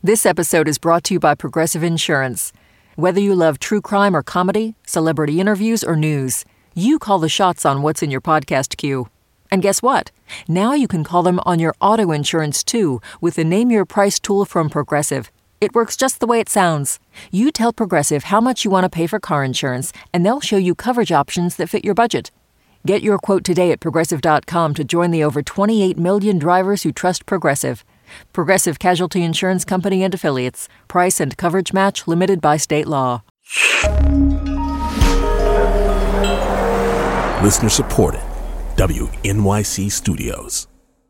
This episode is brought to you by Progressive Insurance. Whether you love true crime or comedy, celebrity interviews or news, you call the shots on what's in your podcast queue. And guess what? Now you can call them on your auto insurance too with the Name Your Price tool from Progressive. It works just the way it sounds. You tell Progressive how much you want to pay for car insurance, and they'll show you coverage options that fit your budget. Get your quote today at Progressive.com to join the over 28 million drivers who trust Progressive. Progressive Casualty Insurance Company and Affiliates. Price and coverage match limited by state law. Listener supported. WNYC Studios.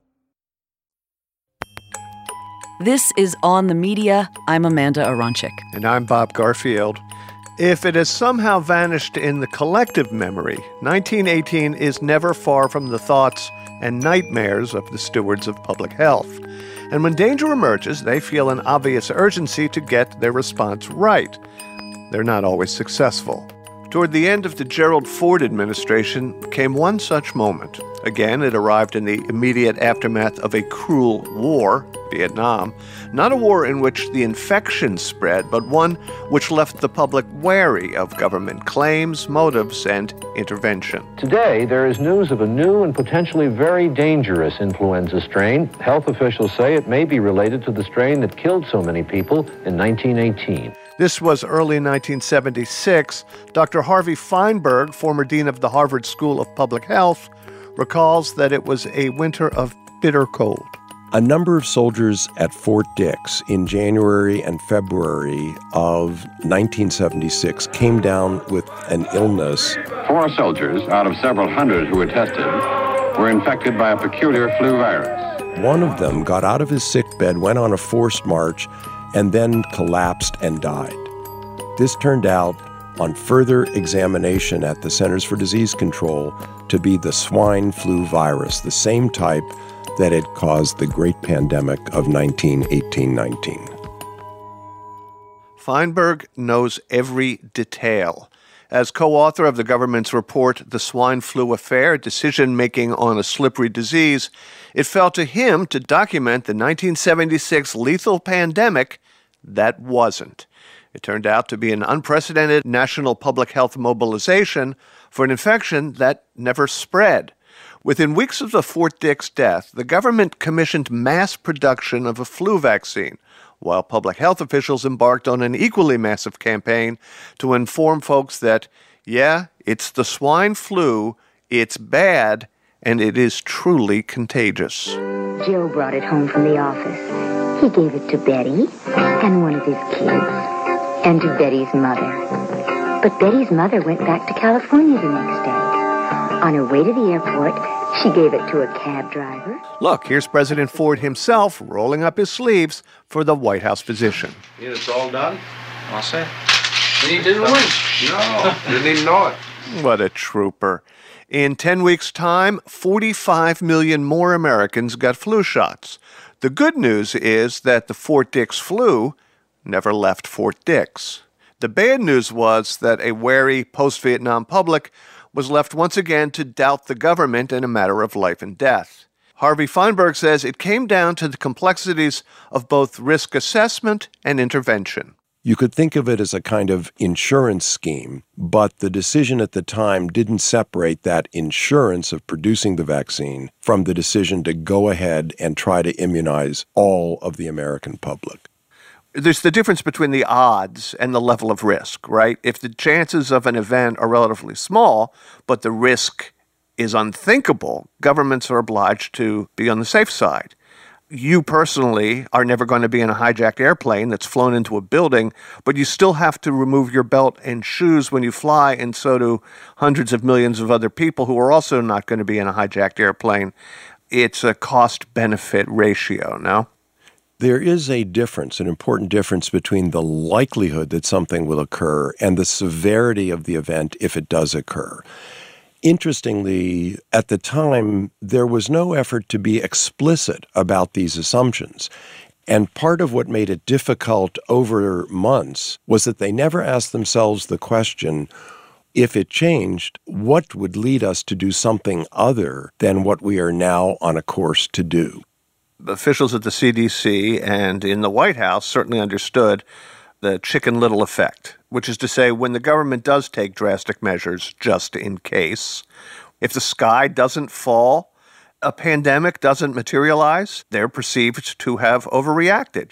This is On the Media. I'm Amanda Aronczyk. And I'm Bob Garfield. If it has somehow vanished in the collective memory, 1918 is never far from the thoughts and nightmares of the stewards of public health. And when danger emerges, they feel an obvious urgency to get their response right. They're not always successful. Toward the end of the Gerald Ford administration came one such moment. Again, it arrived in the immediate aftermath of a cruel war, Vietnam. Not a war in which the infection spread, but one which left the public wary of government claims, motives, and intervention. Today, there is news of a new and potentially very dangerous influenza strain. Health officials say it may be related to the strain that killed so many people in 1918. This was early 1976. Dr. Harvey Feinberg, former dean of the Harvard School of Public Health, recalls that it was a winter of bitter cold. A number of soldiers at Fort Dix in January and February of 1976 came down with an illness. 4 soldiers out of several hundred who were tested were infected by a peculiar flu virus. One of them got out of his sickbed, went on a forced march, and then collapsed and died. This turned out, on further examination at the Centers for Disease Control, to be the swine flu virus, the same type that had caused the great pandemic of 1918-19. Feinberg knows every detail. As co-author of the government's report, The Swine Flu Affair, Decision-Making on a Slippery Disease, it fell to him to document the 1976 lethal pandemic that wasn't. It turned out to be an unprecedented national public health mobilization for an infection that never spread. Within weeks of the Fort Dix death, the government commissioned mass production of a flu vaccine, while public health officials embarked on an equally massive campaign to inform folks that, yeah, it's the swine flu, it's bad, and it is truly contagious. Joe brought it home from the office. He gave it to Betty and one of his kids, and to Betty's mother. But Betty's mother went back to California the next day. On her way to the airport, she gave it to a cab driver. Look, here's President Ford himself rolling up his sleeves for the White House position. It's all done? All set. You didn't win. No, didn't even know it. What a trooper. In 10 weeks' time, 45 million more Americans got flu shots. The good news is that the Fort Dix flu never left Fort Dix. The bad news was that a wary post-Vietnam public was left once again to doubt the government in a matter of life and death. Harvey Feinberg says it came down to the complexities of both risk assessment and intervention. You could think of it as a kind of insurance scheme, but the decision at the time didn't separate that insurance of producing the vaccine from the decision to go ahead and try to immunize all of the American public. There's the difference between the odds and the level of risk, right? If the chances of an event are relatively small, but the risk is unthinkable, governments are obliged to be on the safe side. You personally are never going to be in a hijacked airplane that's flown into a building, but you still have to remove your belt and shoes when you fly, and so do hundreds of millions of other people who are also not going to be in a hijacked airplane. It's a cost-benefit ratio, no? There is a difference, an important difference between the likelihood that something will occur and the severity of the event if it does occur. Interestingly, at the time, there was no effort to be explicit about these assumptions. And part of what made it difficult over months was that they never asked themselves the question, if it changed, what would lead us to do something other than what we are now on a course to do? officials at the CDC and in the White House certainly understood the Chicken Little effect, which is to say when the government does take drastic measures just in case, if the sky doesn't fall, a pandemic doesn't materialize, they're perceived to have overreacted.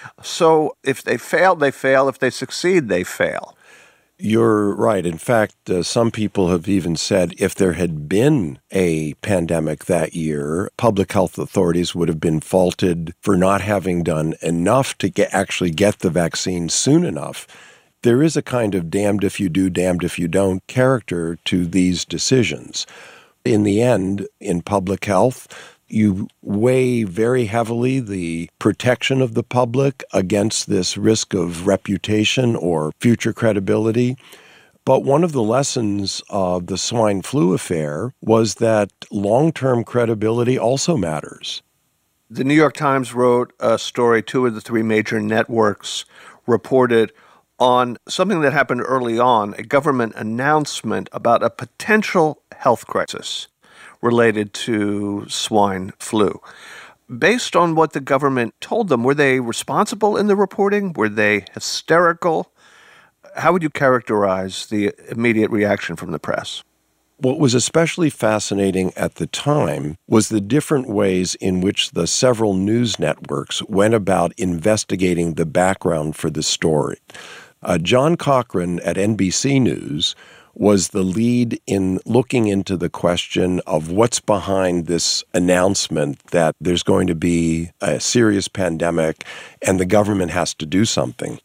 So if they fail, they fail. If they succeed, they fail. You're right. In fact, some people have even said if there had been a pandemic that year, public health authorities would have been faulted for not having done enough to actually get the vaccine soon enough. There is a kind of damned if you do, damned if you don't character to these decisions. In the end, in public health, you weigh very heavily the protection of the public against this risk of reputation or future credibility. But one of the lessons of the swine flu affair was that long-term credibility also matters. The New York Times wrote a story, 2 of the 3 major networks reported on something that happened early on, a government announcement about a potential health crisis related to swine flu. Based on what the government told them, were they responsible in the reporting? Were they hysterical? How would you characterize the immediate reaction from the press? What was especially fascinating at the time was the different ways in which the several news networks went about investigating the background for the story. John Cochran at NBC News was the lead in looking into the question of what's behind this announcement that there's going to be a serious pandemic and the government has to do something.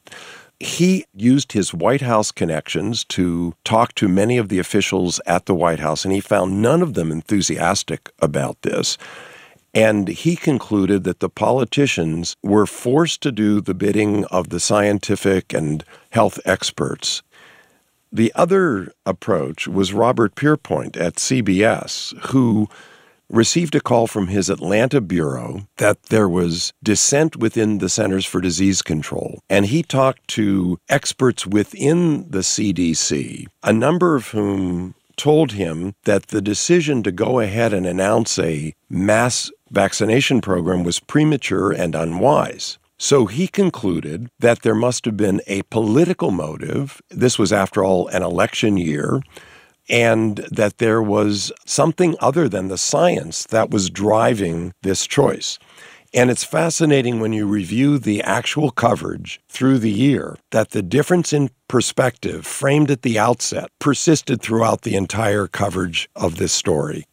He used his White House connections to talk to many of the officials at the White House, and he found none of them enthusiastic about this. And he concluded that the politicians were forced to do the bidding of the scientific and health experts. The other approach was Robert Pierpoint at CBS, who received a call from his Atlanta bureau that there was dissent within the Centers for Disease Control. And he talked to experts within the CDC, a number of whom told him that the decision to go ahead and announce a mass vaccination program was premature and unwise. So he concluded that there must have been a political motive. This was, after all, an election year, and that there was something other than the science that was driving this choice. And it's fascinating when you review the actual coverage through the year that the difference in perspective framed at the outset persisted throughout the entire coverage of this story.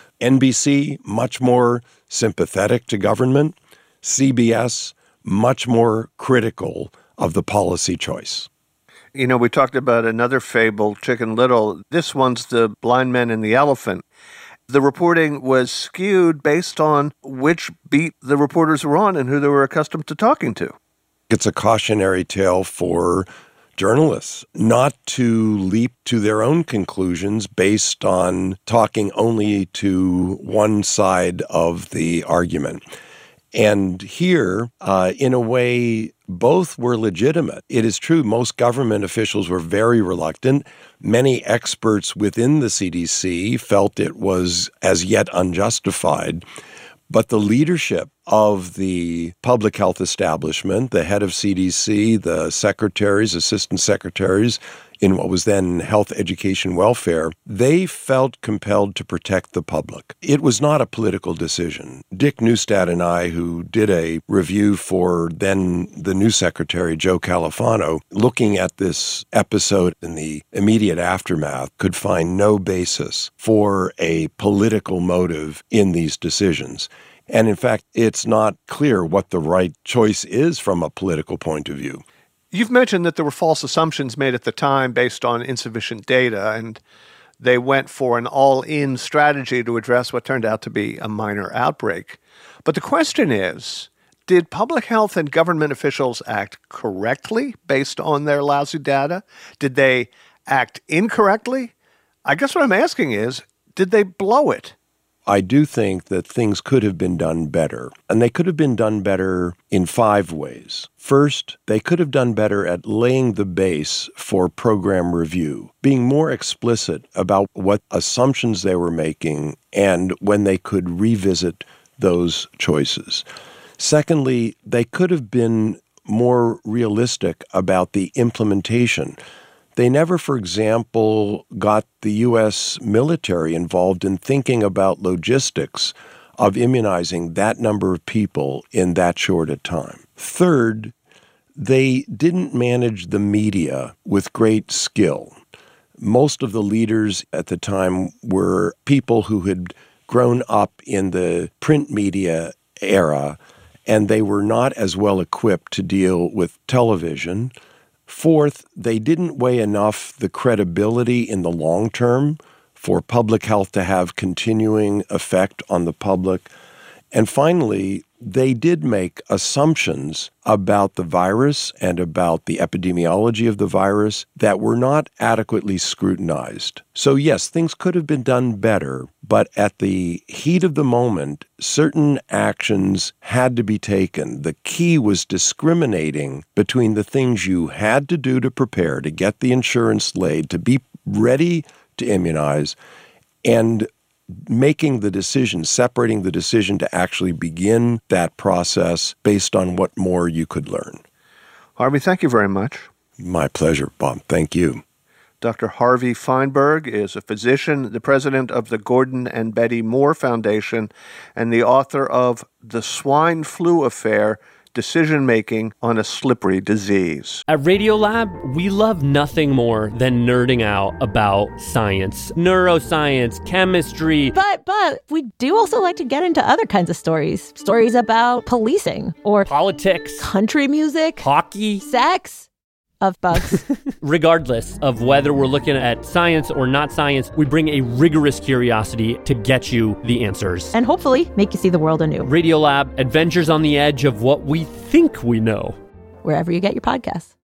NBC, much more sympathetic to government. CBS, much more critical of the policy choice. You know, we talked about another fable, Chicken Little. This one's the blind man and the elephant. The reporting was skewed based on which beat the reporters were on and who they were accustomed to talking to. It's a cautionary tale for journalists not to leap to their own conclusions based on talking only to one side of the argument. And here, in a way, both were legitimate. It is true most government officials were very reluctant. Many experts within the CDC felt it was as yet unjustified. But the leadership of the public health establishment, the head of CDC, the secretaries, assistant secretaries in what was then Health, Education, Welfare, they felt compelled to protect the public. It was not a political decision. Dick Neustadt and I, who did a review for then the new secretary, Joe Califano, looking at this episode in the immediate aftermath, could find no basis for a political motive in these decisions. And in fact, it's not clear what the right choice is from a political point of view. You've mentioned that there were false assumptions made at the time based on insufficient data, and they went for an all-in strategy to address what turned out to be a minor outbreak. But the question is, did public health and government officials act correctly based on their lousy data? Did they act incorrectly? I guess what I'm asking is, did they blow it? I do think that things could have been done better, and they could have been done better in 5 ways. First, they could have done better at laying the base for program review, being more explicit about what assumptions they were making and when they could revisit those choices. Secondly, they could have been more realistic about the implementation. They never, for example, got the U.S. military involved in thinking about logistics of immunizing that number of people in that short a time. Third, they didn't manage the media with great skill. Most of the leaders at the time were people who had grown up in the print media era, and they were not as well equipped to deal with television. Fourth, they didn't weigh enough the credibility in the long term for public health to have continuing effect on the public. And finally, they did make assumptions about the virus and about the epidemiology of the virus that were not adequately scrutinized. So yes, things could have been done better, but at the heat of the moment, certain actions had to be taken. The key was discriminating between the things you had to do to prepare, to get the insurance laid, to be ready to immunize, and making the decision, separating the decision to actually begin that process based on what more you could learn. Harvey, thank you very much. My pleasure, Bob. Thank you. Dr. Harvey Feinberg is a physician, the president of the Gordon and Betty Moore Foundation, and the author of The Swine Flu Affair, Decision-Making on a Slippery Disease. At Radiolab, we love nothing more than nerding out about science, neuroscience, chemistry. But we do also like to get into other kinds of stories. Stories about policing or politics, country music, hockey, sex. Of bugs. Regardless of whether we're looking at science or not science, we bring a rigorous curiosity to get you the answers. And hopefully make you see the world anew. Radiolab, adventures on the edge of what we think we know. Wherever you get your podcasts.